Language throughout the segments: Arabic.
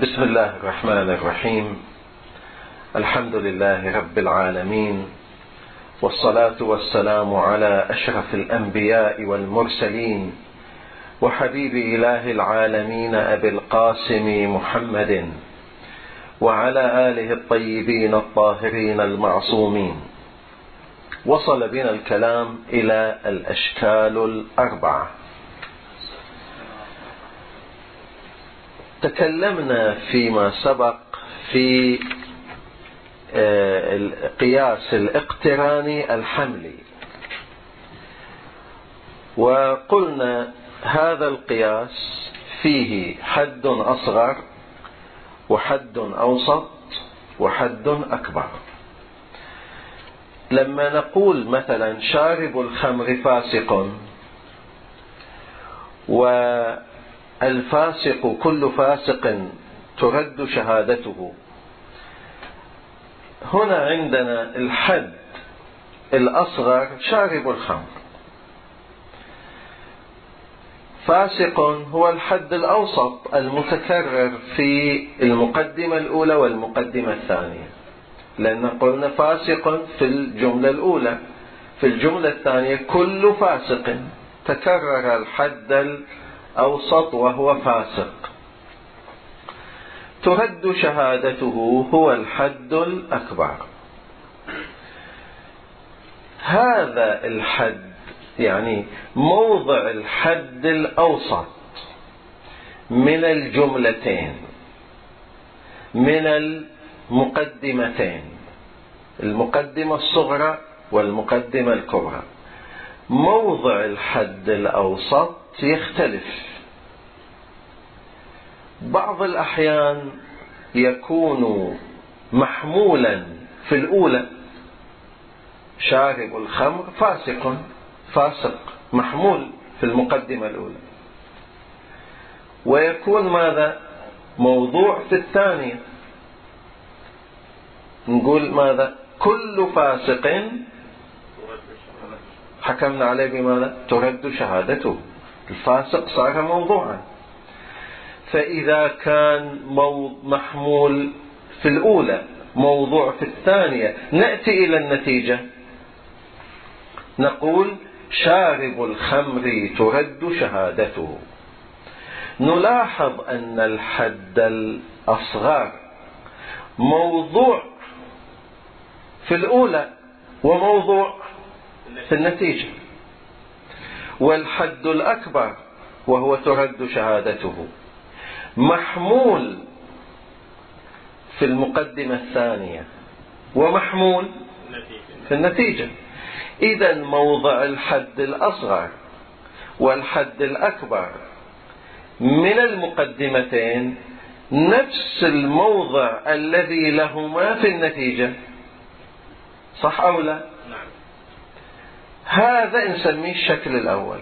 بسم الله الرحمن الرحيم. الحمد لله رب العالمين، والصلاة والسلام على أشرف الأنبياء والمرسلين، وحبيب إله العالمين أبي القاسم محمد، وعلى آله الطيبين الطاهرين المعصومين. وصل بنا الكلام إلى الأشكال الأربعة. تكلمنا فيما سبق في القياس الاقتراني الحملي، وقلنا هذا القياس فيه حد أصغر وحد أوسط وحد أكبر. لما نقول مثلا شارب الخمر فاسق، والفاسق كل فاسق ترد شهادته، هنا عندنا الحد الأصغر شارب الخمر، فاسق هو الحد الأوسط المتكرر في المقدمة الأولى والمقدمة الثانية، لأن قلنا فاسق في الجملة الأولى، في الجملة الثانية كل فاسق، تكرر الحد الأوسط وهو فاسق، ترد شهادته هو الحد الأكبر. هذا الحد يعني موضع الحد الأوسط من الجملتين، من المقدمتين، المقدمة الصغرى والمقدمة الكبرى. موضع الحد الأوسط يختلف، بعض الأحيان يكون محمولا في الأولى، شارب الخمر فاسق محمول في المقدمة الأولى، ويكون ماذا موضوع في الثانية، نقول ماذا كل فاسق حكمنا عليه بماذا ترد شهادته، الفاسق صار موضوعا. فإذا كان محمول في الأولى موضوع في الثانية، نأتي إلى النتيجة نقول شارب الخمر ترد شهادته. نلاحظ أن الحد الأصغر موضوع في الأولى وموضوع في النتيجة، والحد الأكبر وهو ترد شهادته محمول في المقدمة الثانية ومحمول في النتيجة. إذن موضع الحد الأصغر والحد الأكبر من المقدمتين نفس الموضع الذي لهما في النتيجة، صح أو لا؟ هذا نسميه الشكل الأول.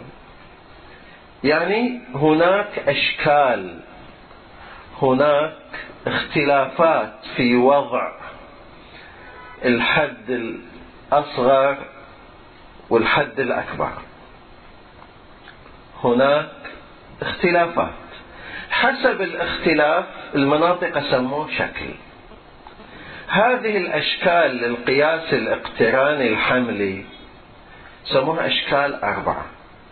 يعني هناك أشكال، هناك اختلافات في وضع الحد الأصغر والحد الأكبر، هناك اختلافات، حسب الاختلاف المناطق سموه شكل. هذه الأشكال للقياس الاقتراني الحملي سموها أشكال 4.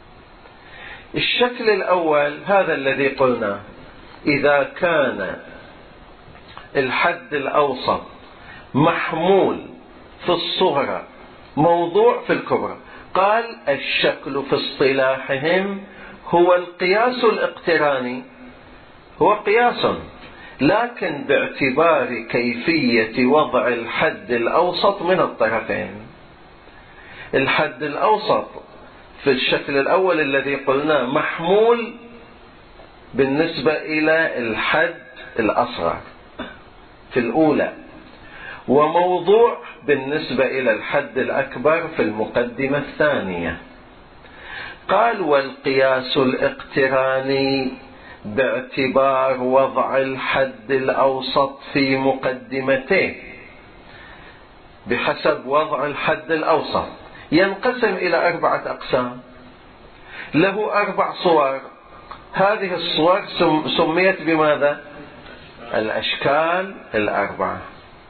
الشكل الأول هذا الذي قلنا إذا كان الحد الأوسط محمول في الصغرى موضوع في الكبرى، قال الشكل في اصطلاحهم هو القياس الاقتراني، هو قياس لكن باعتبار كيفية وضع الحد الأوسط من الطرفين. الحد الأوسط في الشكل الأول الذي قلنا محمول بالنسبة إلى الحد الأصغر في الأولى، وموضوع بالنسبة إلى الحد الأكبر في المقدمة الثانية. قال والقياس الاقتراني باعتبار وضع الحد الأوسط في مقدمته بحسب وضع الحد الأوسط ينقسم إلى 4 أقسام، له 4 صور. هذه الصور سميت بماذا؟ الأشكال الأربعة.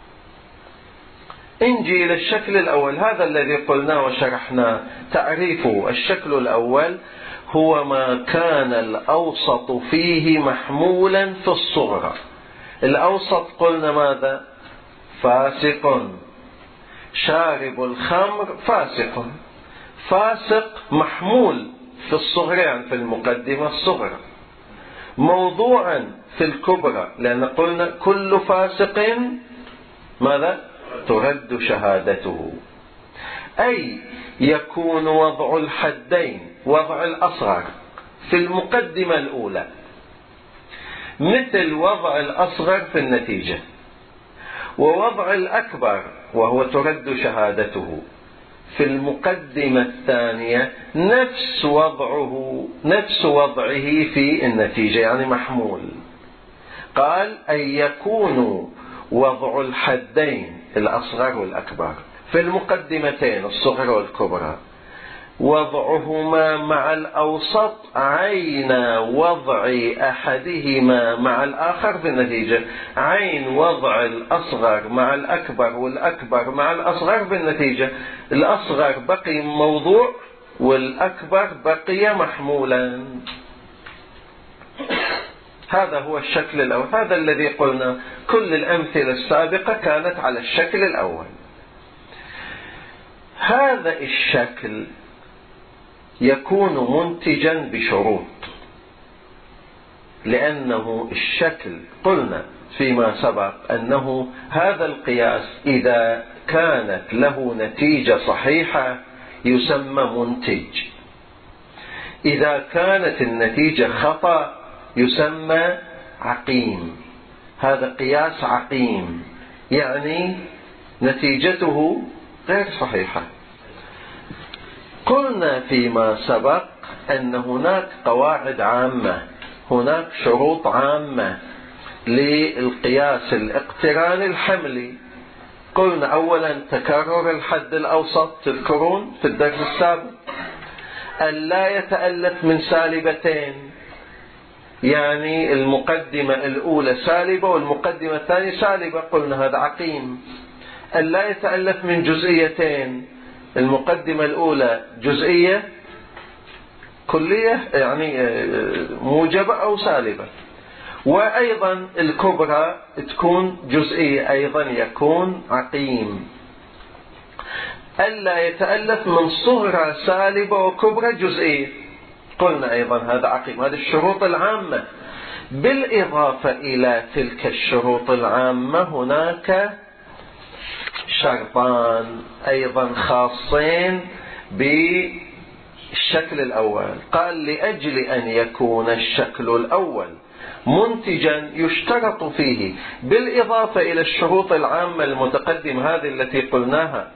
نجي للشكل الأول، هذا الذي قلناه وشرحناه. تعريفه: الشكل الأول هو ما كان الأوسط فيه محمولا في الصغرى. الأوسط قلنا ماذا؟ فاسق. شارب الخمر فاسق. فاسق محمول في الصغرى، يعني في المقدمة الصغرى، موضوعا في الكبرى، لأن قلنا كل فاسق ماذا؟ ترد شهادته. أي يكون وضع الحدين، وضع الأصغر في المقدمة الأولى مثل وضع الأصغر في النتيجة، ووضع الأكبر وهو ترد شهادته في المقدمة الثانية نفس وضعه في النتيجة، يعني محمول. قال: أن يكون وضع الحدين الأصغر والأكبر في المقدمتين الصغرى والكبرى وضعهما مع الأوسط عين وضع أحدهما مع الآخر في النتيجة، عين وضع الأصغر مع الأكبر والأكبر مع الأصغر في النتيجة. الأصغر بقي موضوع والأكبر بقي محمولا. هذا هو الشكل الأول، هذا الذي قلنا كل الأمثلة السابقة كانت على الشكل الأول. هذا الشكل يكون منتجا بشروط، لأنه الشكل قلنا فيما سبق أنه هذا القياس إذا كانت له نتيجة صحيحة يسمى منتج، إذا كانت النتيجة خطأ يسمى عقيم. هذا قياس عقيم، يعني نتيجته غير صحيحة. قلنا فيما سبق أن هناك قواعد عامة، هناك شروط عامة للقياس الاقتراني الحملي. قلنا أولا تكرر الحد الأوسط، تذكرون في الدرس السابق، ألا يتألف من سالبتين، يعني المقدمة الأولى سالبة والمقدمة الثانية سالبة، قلنا هذا عقيم. ألا يتألف من جزئيتين، المقدمة الأولى جزئية كلية يعني موجبة أو سالبة، وأيضا الكبرى تكون جزئية أيضا يكون عقيم. ألا يتألف من صغرى سالبة وكبرى جزئية، قلنا أيضا هذا عقيم. هذه الشروط العامة. بالإضافة إلى تلك الشروط العامة هناك شرطان أيضا خاصين بالشكل الأول. قال: لأجل أن يكون الشكل الأول منتجا يشترط فيه بالإضافة إلى الشروط العامة المتقدمة هذه التي قلناها،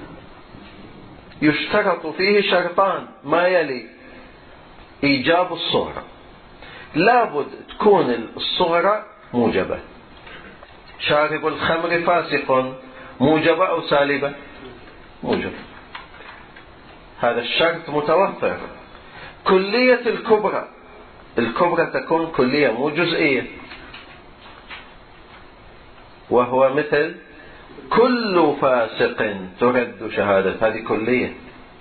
يشترط فيه شرطان ما يلي: إيجاب الصغرى، لابد تكون الصغرى موجبة. شارب الخمر فاسق، موجبة أو سالبة؟ موجبة. هذا الشرط متوفر. كلية الكبرى، الكبرى تكون كلية مو جزئية، وهو مثل كل فاسق ترد شهادة، هذه كلية.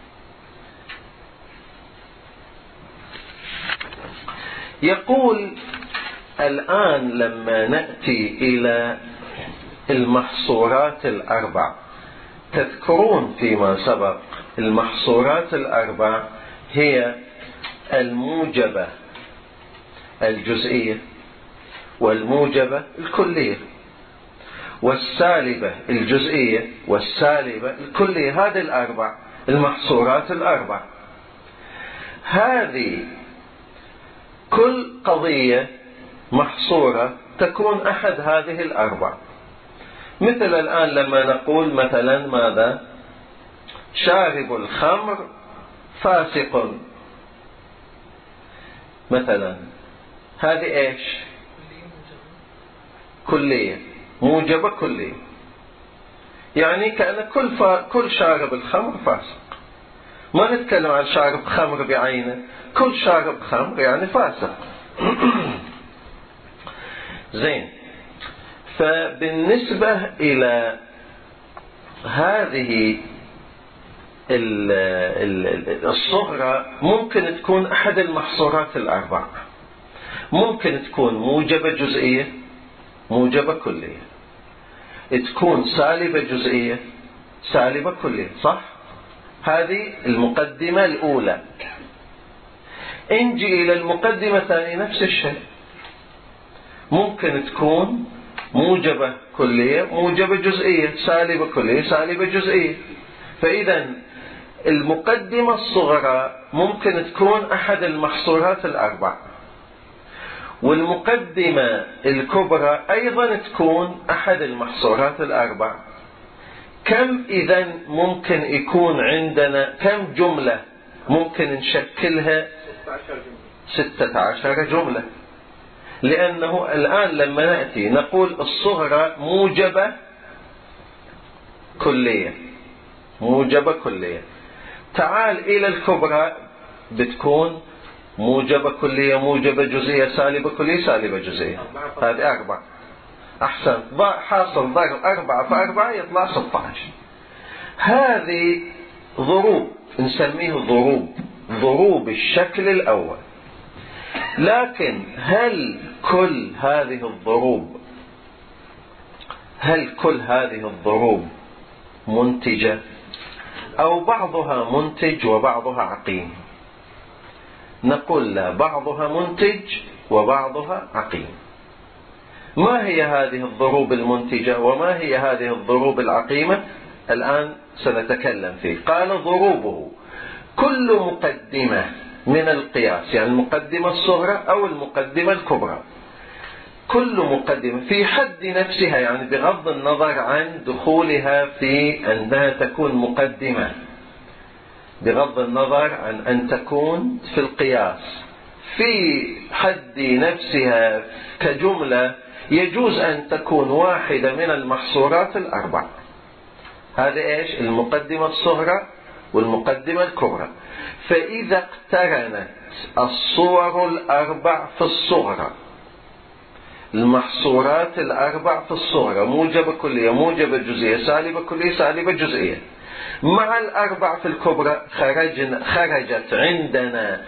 يقول الآن لما نأتي إلى المحصورات الأربع، تذكرون فيما سبق المحصورات الأربع هي الموجبة الجزئية والموجبة الكلية والسالبة الجزئية والسالبة الكلية. هذه الأربع المحصورات الأربع. هذه كل قضية محصورة تكون أحد هذه الأربع. مثل الآن لما نقول مثلا ماذا؟ شارب الخمر فاسق مثلا، هذه ايش؟ كلية موجبة كلية، يعني كأن كل شارب الخمر فاسق. ما نتكلم عن شارب خمر بعينه، كل شارب خمر يعني فاسق. زين، فبالنسبة إلى هذه الصغرى ممكن تكون أحد المحصورات الأربع. ممكن تكون موجبة جزئية، موجبة كلية، تكون سالبة جزئية، سالبة كلية، صح؟ هذه المقدمة الأولى. انجي إلى المقدمة الثانية نفس الشيء، ممكن تكون موجبة كلية، موجبة جزئية، سالبة كلية، سالبة جزئية. فإذا المقدمة الصغرى ممكن تكون أحد المحصورات الأربع، والمقدمة الكبرى أيضا تكون أحد المحصورات الأربع. كم إذن ممكن يكون عندنا كم جملة ممكن نشكلها؟ 16 جملة. لأنه الآن لما نأتي نقول الصغرى موجبة كلية، موجبة كلية، تعال إلى الكبرى بتكون موجبة كلية، موجبة جزئية، سالبة كلية، سالبة جزئية. هذه 4. أحسن، حاصل ضرب 4 في 4 يطلع 16. هذه ضروب، نسميه ضروب الشكل الأول. لكن هل كل هذه الضروب منتجة، أو بعضها منتج وبعضها عقيم؟ نقول لا، بعضها منتج وبعضها عقيم. ما هي هذه الضروب المنتجة وما هي هذه الضروب العقيمة؟ الآن سنتكلم فيه. قال ضروبه كل مقدمة من القياس، يعني المقدمة الصغرى أو المقدمة الكبرى، كل مقدمة في حد نفسها، يعني بغض النظر عن دخولها في أنها تكون مقدمة، بغض النظر عن أن تكون في القياس، في حد نفسها كجملة يجوز أن تكون واحدة من المحصورات الأربع. هذا إيش؟ المقدمة الصغرى والمقدمة الكبرى. فإذا اقترنت الصور الأربع في الصغرى، المحصورات الأربع في الصغرى، موجبة كلية، موجبة جزئية، سالبة كلية، سالبة جزئية، مع الأربع في الكبرى، خرجت عندنا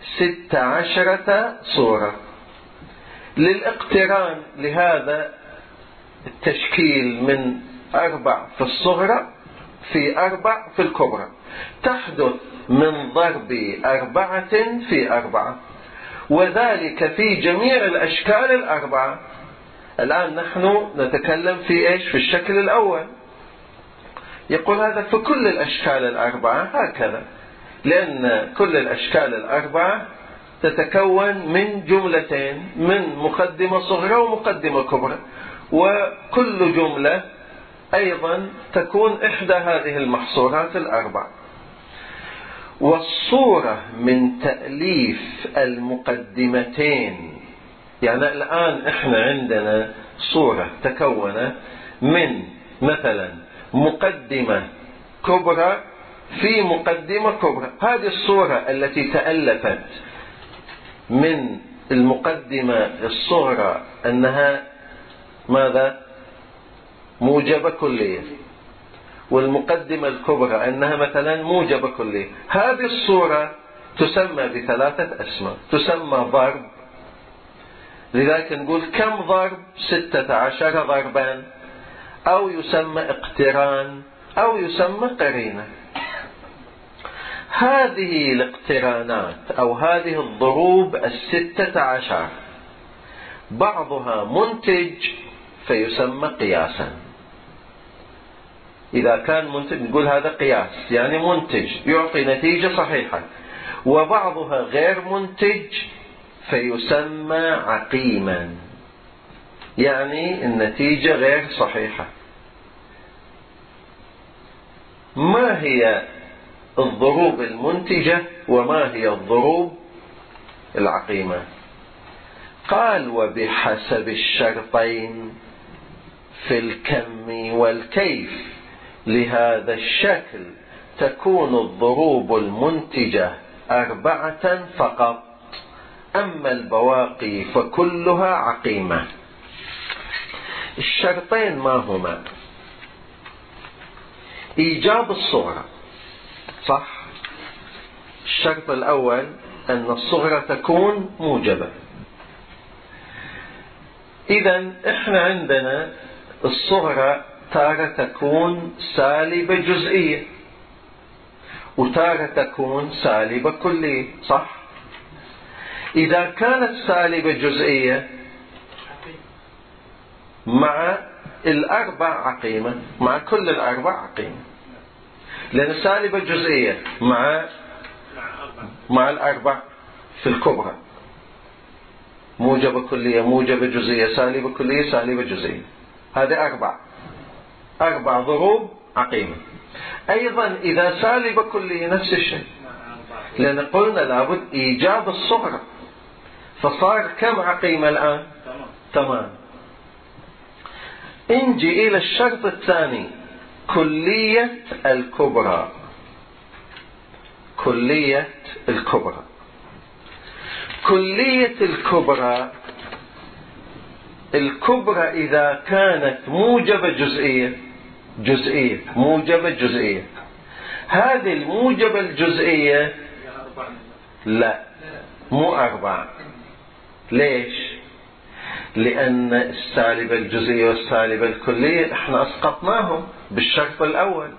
16 صورة. للاقتران لهذا التشكيل من 4 في الصغرى في 4 في الكبرى، تحدث من ضرب 4 في 4، وذلك في جميع الأشكال الأربعة. الآن نحن نتكلم في إيش؟ في الشكل الأول. يقول هذا في كل الأشكال الأربعة هكذا، لأن كل الأشكال الأربعة تتكون من جملتين، من مقدمة صغرى ومقدمة كبرى، وكل جملة أيضا تكون إحدى هذه المحصورات الأربع. والصورة من تأليف المقدمتين، يعني الآن إحنا عندنا صورة تكون من مثلا مقدمة كبرى في مقدمة كبرى. هذه الصورة التي تألفت من المقدمة الصغرى أنها ماذا؟ موجبة كلية، والمقدمة الكبرى أنها مثلا موجبة كلية. هذه الصورة تسمى ب3 أسماء، تسمى ضرب. لذلك نقول كم ضرب؟ 16 ضربان، أو يسمى اقتران، أو يسمى قرينة. هذه الاقترانات أو هذه الضروب 16 بعضها منتج فيسمى قياسا. إذا كان منتج نقول هذا قياس، يعني منتج يعطي نتيجة صحيحة. وبعضها غير منتج فيسمى عقيما، يعني النتيجة غير صحيحة. ما هي الضروب المنتجة وما هي الضروب العقيمة؟ قال وبحسب الشرطين في الكم والكيف لهذا الشكل تكون الضروب المنتجة 4 فقط، أما البواقي فكلها عقيمة. الشرطين ما هما؟ إيجاب الصغرى، صح؟ الشرط الأول أن الصغرى تكون موجبة. إذن إحنا عندنا الصغرى تارة تكون سالبة جزئية وتارة تكون سالبة كلية، صح؟ إذا كانت سالبة جزئية مع الأربع عقيمة، مع كل الأربع عقيمة، لأن سالبة جزئية مع الأربع في الكبرى، موجبة كلية موجبة جزئية سالبة كلية سالبة جزئية، هذه أربع ضروب عقيمة. أيضا إذا سالبة كلية نفس الشيء، لأن قلنا لابد إيجاب الصغرى، فصار كم عقيمة الآن؟ 8. انجي إلى الشرط الثاني، كلية الكبرى. كلية الكبرى، كلية الكبرى، الكبرى إذا كانت موجبة جزئية موجبة جزئية، هذه الموجبة الجزئية لا مو 4. ليش؟ لأن السالبة الجزئية والسالبة الكلية احنا أسقطناهم بالشرط الأول،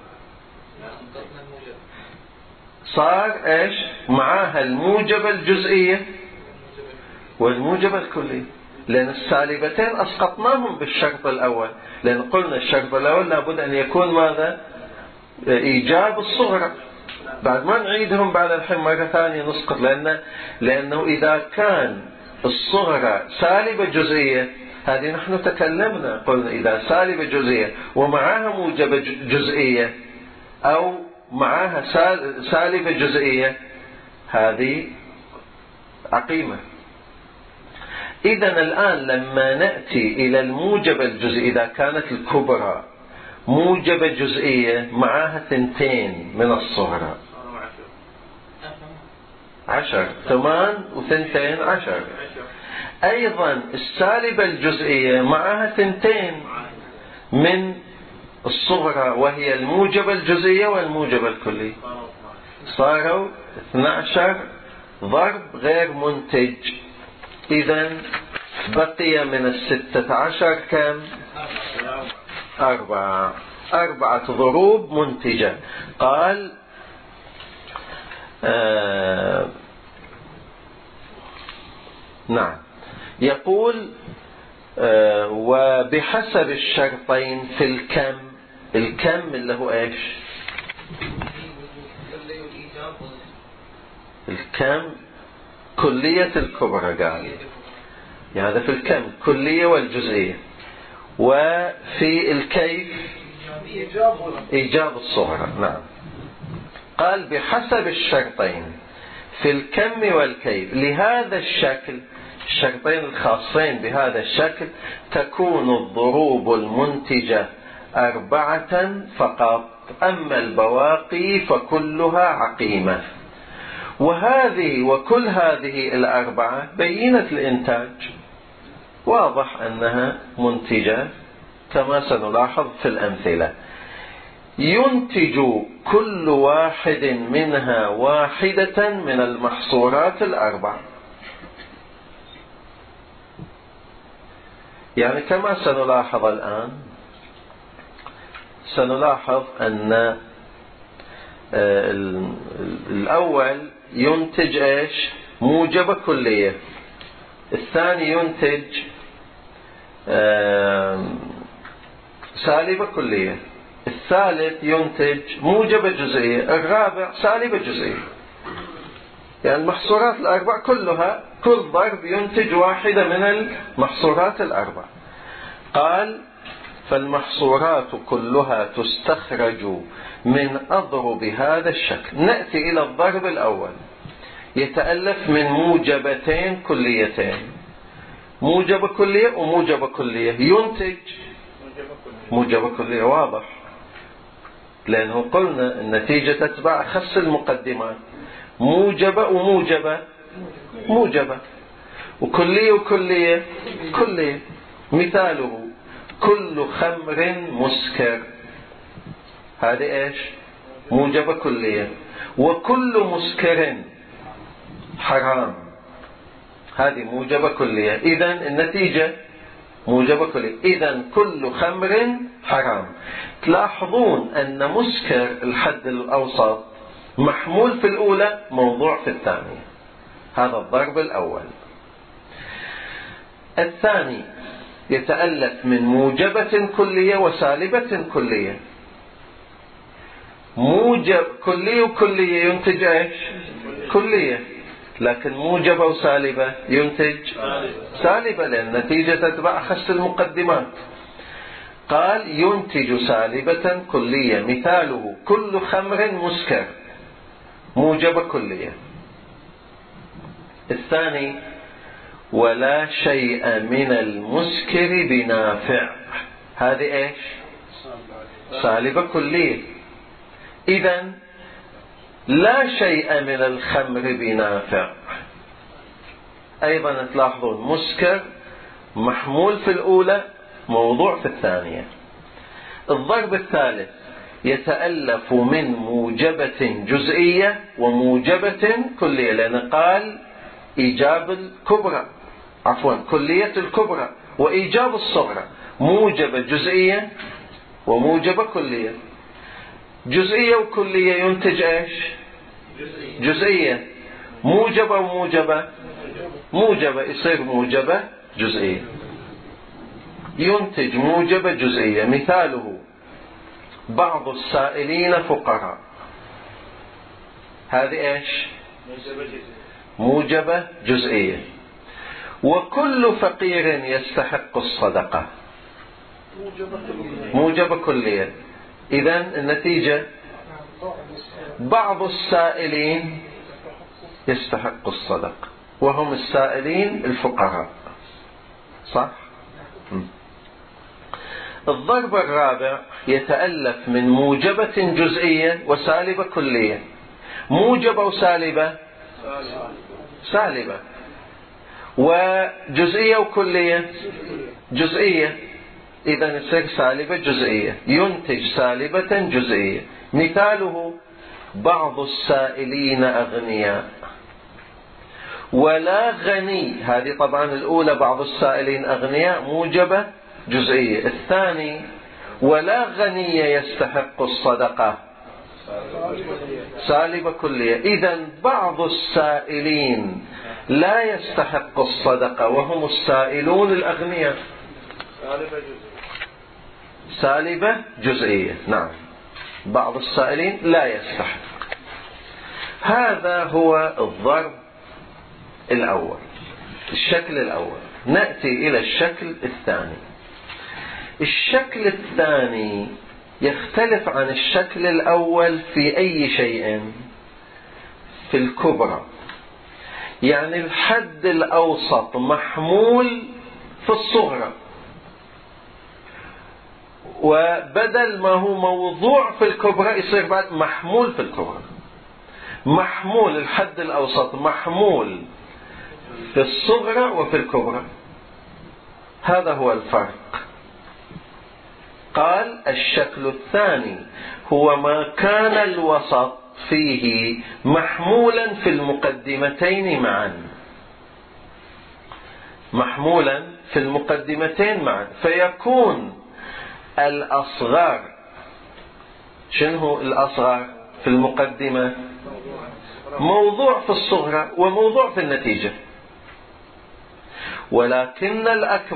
صار ايش؟ معاها الموجبة الجزئية والموجبة الكلية، لأن السالبتين أسقطناهم بالشرط الأول، لأن قلنا الشرط الأول لابد أن يكون ماذا؟ إيجاب الصغرى. بعد ما نعيدهم بعد الحين مرة ثانية نسقط، لأنه إذا كان الصغرى سالبة جزئية، هذه نحن تكلمنا قلنا إذا سالبة جزئية ومعها موجبة جزئية أو معها سالبة جزئية، هذه عقيمة. إذن الآن لما نأتي إلى الموجبة الجزئية، إذا كانت الكبرى موجبة جزئية معها 2 من الصغرى، 10 8 و2 10. أيضا السالبة الجزئية معها 2 من الصغرى وهي الموجبة الجزئية والموجبة الكلية، صاروا 12 ضرب غير منتج. إذن بقي من 16 كم؟ 4 ضروب منتجة. قال نعم، يقول وبحسب الشرطين في الكم اللي هو ايش؟ الكم كلية الكبرى، قال يعني هذا في الكم كلية والجزئية، وفي الكيف إيجاب الصغرى. نعم، قال بحسب الشرطين في الكم والكيف لهذا الشكل، الشرطين الخاصين بهذا الشكل، تكون الضروب المنتجة 4 فقط، أما البواقي فكلها عقيمة. وكل هذه 4 بينة الإنتاج، واضح أنها منتجة كما سنلاحظ في الأمثلة. ينتج كل واحد منها واحدة من المحصورات 4، يعني كما سنلاحظ الآن، سنلاحظ أن الأول ينتج ايش؟ موجبة كلية، الثاني ينتج سالبة كلية، الثالث ينتج موجبة جزئية، الرابع سالبة جزئية. يعني المحصورات 4 كلها، كل ضرب ينتج واحدة من المحصورات 4. قال فالمحصورات كلها تستخرج من أضرب هذا الشكل. نأتي إلى الضرب الأول، يتألف من موجبتين كليتين، موجبة كلية وموجبة كلية، ينتج موجبة كلية، واضح، لأنه قلنا النتيجة تتبع خس المقدمات، موجبة وموجبة موجبة، وكلية وكلية كلية. مثاله كل خمر مسكر، هذه ايش؟ موجبة كلية. وكل مسكر حرام، هذه موجبة كلية. إذن النتيجة موجبة كلية، إذن كل خمر حرام. تلاحظون أن مسكر الحد الأوسط محمول في الأولى، موضوع في الثانية. هذا الضرب الأول. الثاني يتألف من موجبة كلية وسالبة كلية. موجب كلية وكلية ينتج ايش؟ كلية. لكن موجبة وسالبة ينتج سالبة، لأن النتيجة تتبع أخس المقدمات. قال ينتج سالبة كلية، مثاله كل خمر مسكر، موجبة كلية. الثاني ولا شيء من المسكر بنافع، هذه ايش؟ سالبة كلية. إذن لا شيء من الخمر بنافع. أيضا تلاحظون مسكر محمول في الأولى، موضوع في الثانية. الضرب الثالث يتألف من موجبة جزئية وموجبة كلية، لأن قال إيجاب الكبرى، عفوا كلية الكبرى وإيجاب الصغرى، موجبة جزئية وموجبة كلية. جزئية وكلية ينتج ايش؟ جزئية. موجبة وموجبة، موجبة يصير موجبة جزئية، ينتج موجبة جزئية. مثاله بعض السائلين فقراء، هذه ايش؟ موجبة جزئية. وكل فقير يستحق الصدقة، موجبة كلية. إذن النتيجة بعض السائلين يستحق الصدقة، وهم السائلين الفقراء، صح؟ الضرب الرابع يتألف من موجبة جزئية وسالبة كلية. موجبة وسالبة سالبة، وجزئية وكلية جزئية. إذن يصير سالبة جزئية، ينتج سالبة جزئية. مثاله بعض السائلين أغنياء. ولا غني، هذه طبعا الأولى بعض السائلين أغنياء موجبة جزئية. الثاني ولا غني يستحق الصدقة، سالبة كلية. إذن بعض السائلين لا يستحق الصدقة وهم السائلون الأغنياء، سالبة جزئية. نعم، بعض السائلين لا يستحق. هذا هو الضرب الأول، الشكل الأول. نأتي إلى الشكل الثاني. الشكل الثاني يختلف عن الشكل الأول في أي شيء؟ في الكبرى. يعني الحد الأوسط محمول في الصغرى، وبدل ما هو موضوع في الكبرى يصير بعد محمول في الكبرى. محمول الحد الأوسط محمول في الصغرى وفي الكبرى، هذا هو الفرق. قال الشكل الثاني هو ما كان الوسط فيه محمولا في المقدمتين معا، محمولا في المقدمتين معا، فيكون الأصغر. شنو الأصغر في المقدمة؟ موضوع في الصغرى وموضوع في النتيجة. ولكن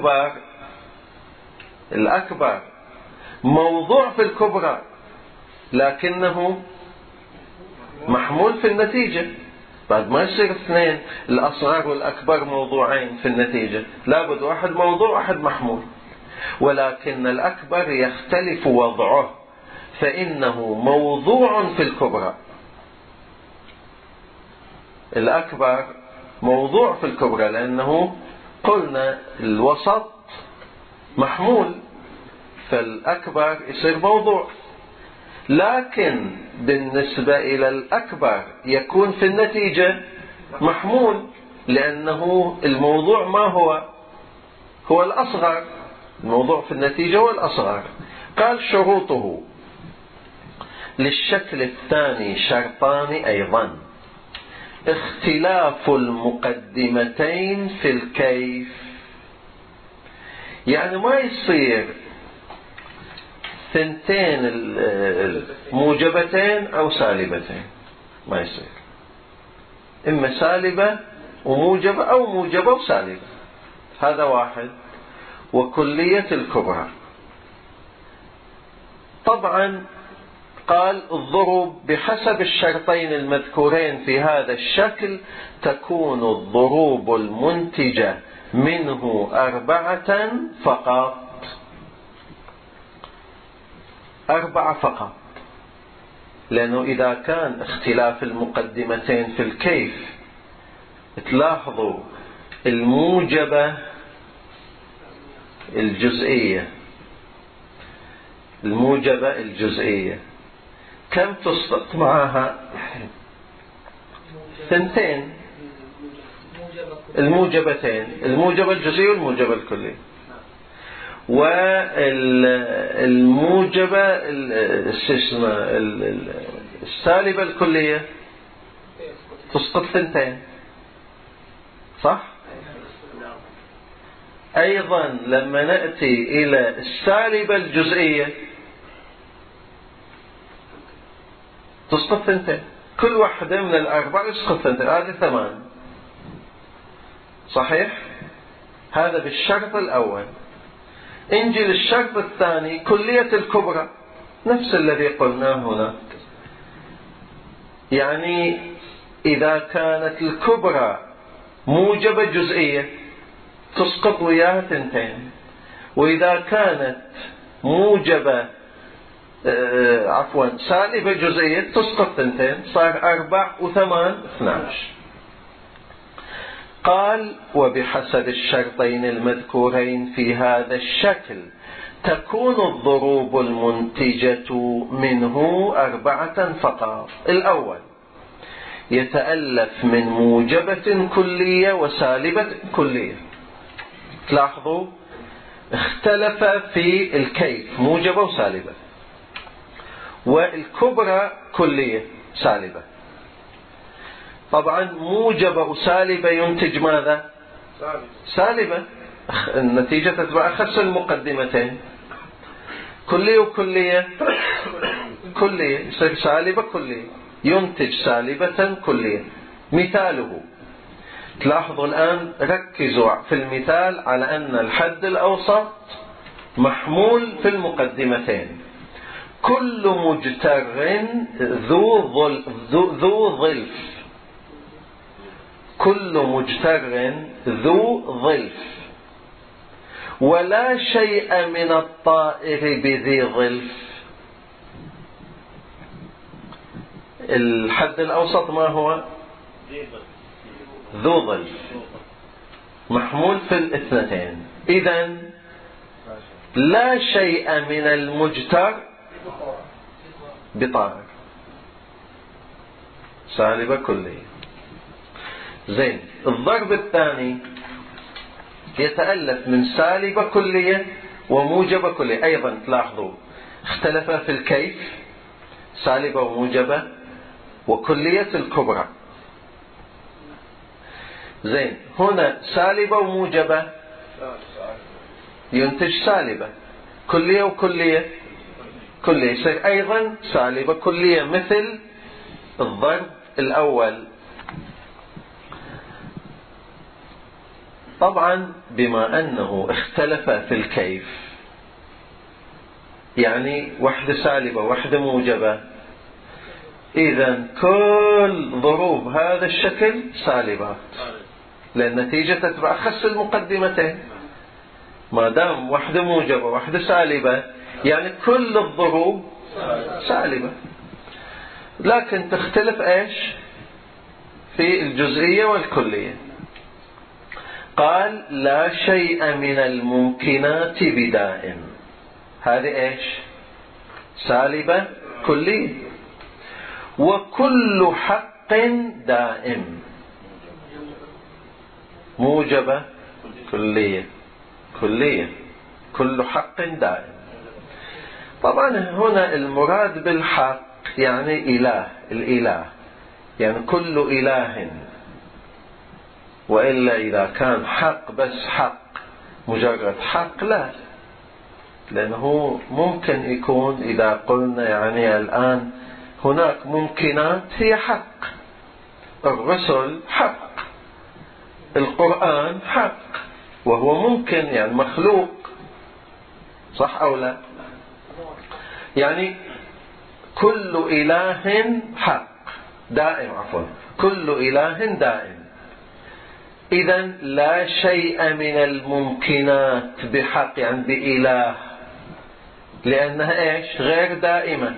الأكبر موضوع في الكبرى لكنه محمول في النتيجة. بعد ما يصير اثنين، الأصغر والأكبر موضوعين في النتيجة، لابد واحد موضوع واحد محمول. ولكن الأكبر يختلف وضعه، فإنه موضوع في الكبرى. الأكبر موضوع في الكبرى لأنه قلنا الوسط محمول، فالأكبر يصير موضوع. لكن بالنسبة إلى الأكبر يكون في النتيجة محمول، لأنه الموضوع ما هو الأصغر، الموضوع في النتيجة والأصغر. قال شروطه للشكل الثاني شرطان أيضا: اختلاف المقدمتين في الكيف. يعني ما يصير ثنتين موجبتين أو سالبتين، ما يصير، إما سالبة وموجبة أو موجبة وسالبة، هذا واحد. وكلية الكبرى. طبعا قال الضروب بحسب الشرطين المذكورين في هذا الشكل تكون الضروب المنتجة منه 4 فقط، 4 فقط، لأنه إذا كان اختلاف المقدمتين في الكيف، تلاحظوا الموجبة الجزئية، الموجبة الجزئية كم تسقط معها؟ 2 الموجبتين، الموجبة الجزئية والموجبة الكلية. والموجبة السالبة الكلية تسقط 2، صح؟ أيضا لما نأتي إلى السالبة الجزئية تسقط 2، كل واحدة من 4 يسقط 2، هذه 8. صحيح؟ هذا بالشرط الأول. انجي للشرط الثاني كلية الكبرى، نفس الذي قلناه هنا. يعني إذا كانت الكبرى موجبة جزئية تسقط وياها 2، وإذا كانت موجبة سالبة جزئية تسقط 2، صار 4 و8 12. قال وبحسب الشرطين المذكورين في هذا الشكل تكون الضروب المنتجة منه 4 فقط. الأول يتألف من موجبة كلية وسالبة كلية. تلاحظوا اختلف في الكيف، موجبة وسالبة، والكبرى كلية سالبة. طبعا موجبة وسالبة ينتج ماذا؟ سالبة. النتيجة تتبع أخس المقدمتين. كلية وكلية كلية، يصير سالبة كلية ينتج سالبة كلية. مثاله، تلاحظوا الآن ركزوا في المثال على أن الحد الأوسط محمول في المقدمتين. كل مجتر ذو ظلف، كل مجتر ذو ظلف، ولا شيء من الطائر بذي ظلف. الحد الأوسط ما هو؟ ذو ظلف، محمول في 2. إذن لا شيء من المجتر بطائر، سالبة كلية. زين. الضرب الثاني يتألف من سالبة كلية وموجبة كلية. أيضا تلاحظوا اختلف في الكيف، سالبة وموجبة وكلية الكبرى. زين. هنا سالبة وموجبة ينتج سالبة، كلية وكلية كلية، يصير أيضا سالبة كلية مثل الضرب الأول. طبعا بما أنه اختلف في الكيف، يعني واحدة سالبة واحدة موجبة، إذن كل ضروب هذا الشكل سالبات، لأن النتيجة تتبع أخس المقدمتين. ما دام واحدة موجبة واحدة سالبة يعني كل الضروب سالبة، لكن تختلف ايش؟ في الجزئية والكلية. قال لا شيء من الممكنات بدائم، هذه ايش؟ سالبة كلية. وكل حق دائم، موجبة كلية كلية. كل حق دائم. طبعا هنا المراد بالحق يعني إله، الإله يعني كل إله، وإلا إذا كان حق بس حق مجرد حق لا، لأنه ممكن يكون إذا قلنا يعني الآن هناك ممكنات هي حق، الرسل حق، القرآن حق وهو ممكن يعني مخلوق، صح أو لا؟ يعني كل إله حق دائم، عفوا كل إله دائم. إذن لا شيء من الممكنات بحق يعني بإله، لأنها إيش؟ غير دائمة،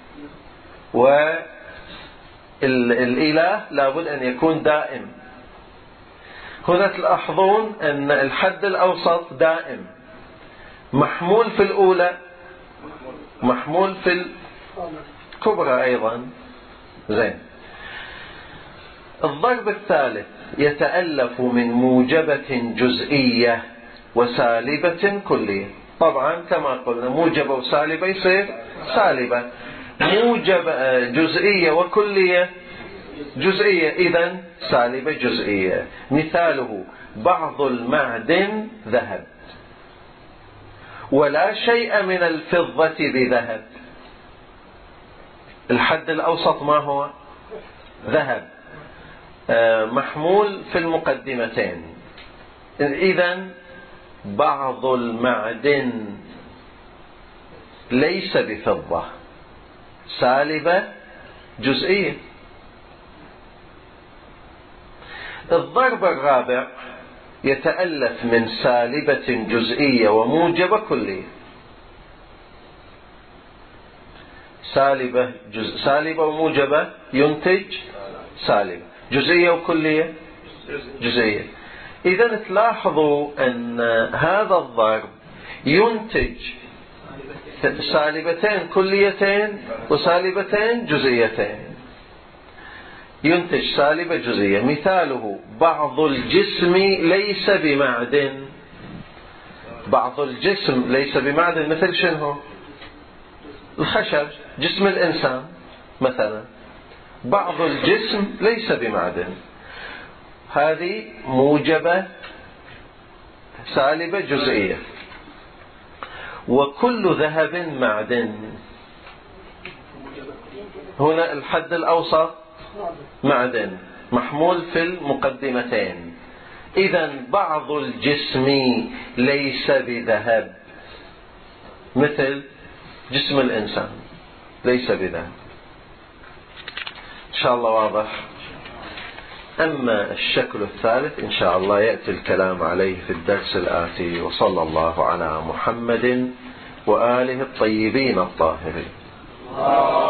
والإله لابد أن يكون دائم. هنا تلاحظون أن الحد الأوسط دائم، محمول في الأولى، محمول في الكبرى أيضا. زين. الضرب الثالث يتألف من موجبة جزئية وسالبة كلية. طبعا كما قلنا موجبة وسالبة يصير سالبة، موجبة جزئية وكلية جزئية، إذن سالبة جزئية. مثاله بعض المعدن ذهب، ولا شيء من الفضة بذهب. الحد الأوسط ما هو؟ ذهب، محمول في المقدمتين. إذن بعض المعدن ليس بفضة، سالبة جزئية. الضرب الرابع يتألف من سالبة جزئية وموجبة كلية. سالبة وموجبة ينتج سالبة، جزئية وكلية جزئية. إذا تلاحظوا أن هذا الضرب ينتج سالبتين كليتين وسالبتين جزئيتين، ينتج سالبة جزئية. مثاله بعض الجسم ليس بمعدن، بعض الجسم ليس بمعدن مثل شنو؟ الخشب، جسم الإنسان مثلا، بعض الجسم ليس بمعدن، هذه موجبة سالبة جزئية. وكل ذهب معدن، هنا الحد الأوسط معدن محمول في المقدمتين. إذن بعض الجسم ليس بذهب، مثل جسم الإنسان ليس بذهب. إن شاء الله واضح. أما الشكل الثالث إن شاء الله يأتي الكلام عليه في الدرس الآتي. وصلى الله على محمد وآله الطيبين الطاهرين.